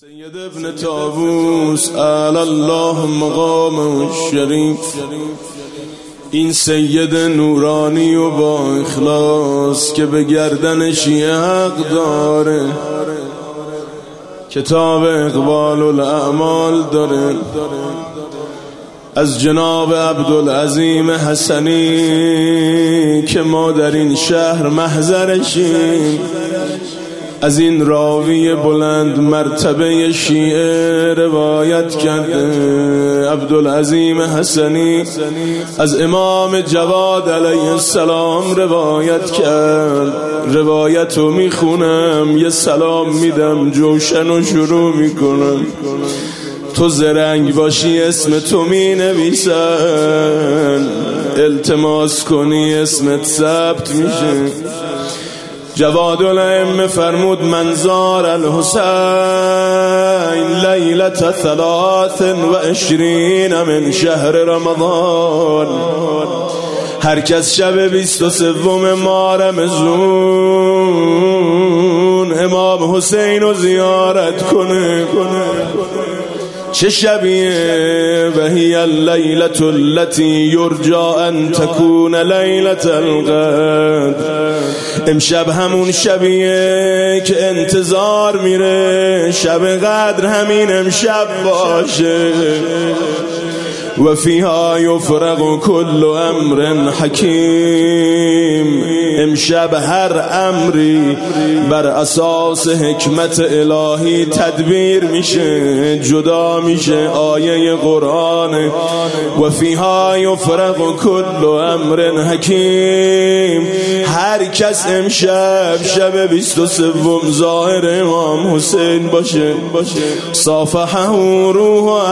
سید ابن طاووس اعلی الله مقام الشریف، این سید نورانی و با اخلاص که به گردن شیعه حق داره، کتاب اقبال الاعمال داره، از جناب عبدالعظیم حسنی که ما در این شهر محضرشیم، از این راوی بلند مرتبه شیعه روایت کرده. عبدالعظیم حسنی از امام جواد علیه السلام روایت کرد. روایتو میخونم، یه سلام میدم، جوشنو شروع میکنم. تو زرنگ باشی اسم تو می نویسن، التماس کنی اسمت ثبت میشه. جواد الائمه فرمود منظار الحسین لیلت 23 من شهر رمضان. هر کس شب 23 ماه رمضان امام حسین رو زیارت کنه. چه شبیه؟ و هی اللیلة التي یرجى ان تكون لیلة القدر. امشب همون شبیه که انتظار میره شب قدر همین امشب باشه. و فیها یفرق کل امر حکیم. امشب هر امری بر اساس حکمت الهی تدبیر میشه، جدا میشه. آیه قرآن و فیها یفرق کل امر حکیم. هر کس امشب شب 23 ظاهر امام حسین باشه، صافحه روح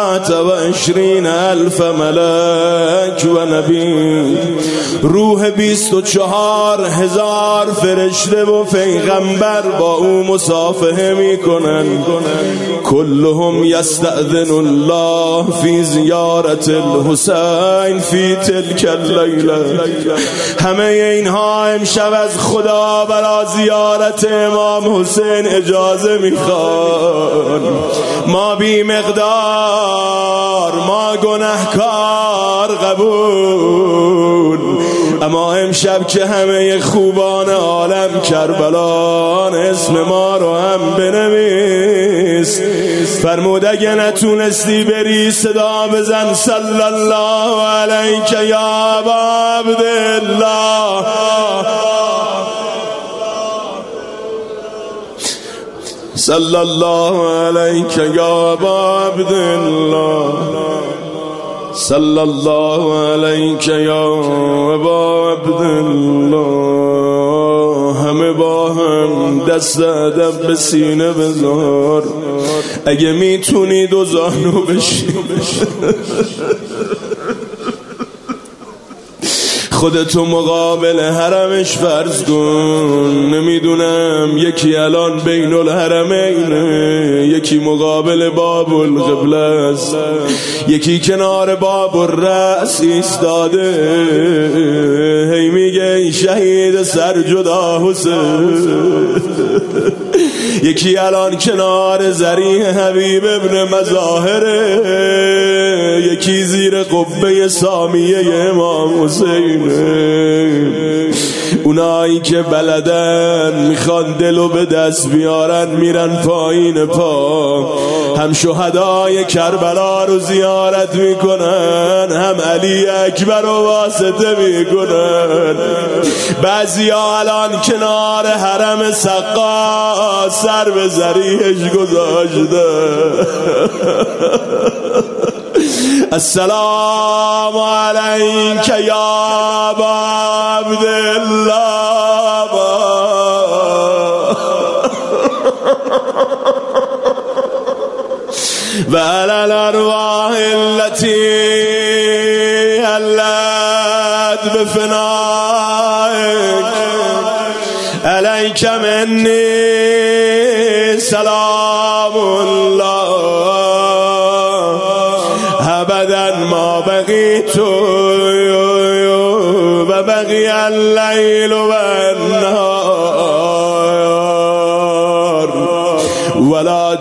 24,000 ملک و نبی. روح 24,000 فرشته و پیغمبر با او مصافحه میکنن. کلهم یستأذن الله فی زیارت الحسین فی تلک اللیله. همه اینها امشب از خدا برای زیارت امام حسین اجازه میخوان. ما بی مقدار، ما گناهکار قبول، اما امشب که همه خوبان عالم کربلان اسم ما رو هم بنویس. فرمود اگه نتونستی بری صدا بزن صلی الله علیک یا ابا عبدالله. صلی الله علیک یا ابا عبدالله. صلی الله علیک یا ابا عبدالله. همه با هم دست ادب به سینه بذار. اگه میتونی دو زانو بشین، خودتو مقابل حرمش فرض کن. نمیدونم یکی الان بین الحرمینه، یکی مقابل باب القبله است، یکی کنار باب الرأس ایستاده. هی میگه این شهید سرجدا حسین. یکی الان کنار ذریح حبیب ابن مظاهره، یکی زیر قبه سامیه امام حسین. اونایی که بلدن میخوان دلو به دست بیارن میرن پایین پا. هم شهدای کربلا رو زیارت میکنن، هم علی اکبر رو واسطه میکنن. بعضی ها الان کنار حرم سقا سر به ذریحش گذاشته. السلام علیک یا ابا عبدالله. و علی الارواح التي حلت بفنائک علیک منی سلام الله ابدا ما بقیت و بقی اللیل و النهار ولا